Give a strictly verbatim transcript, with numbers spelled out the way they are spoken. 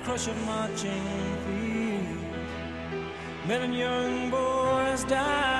crush of marching feet. Men and young boys die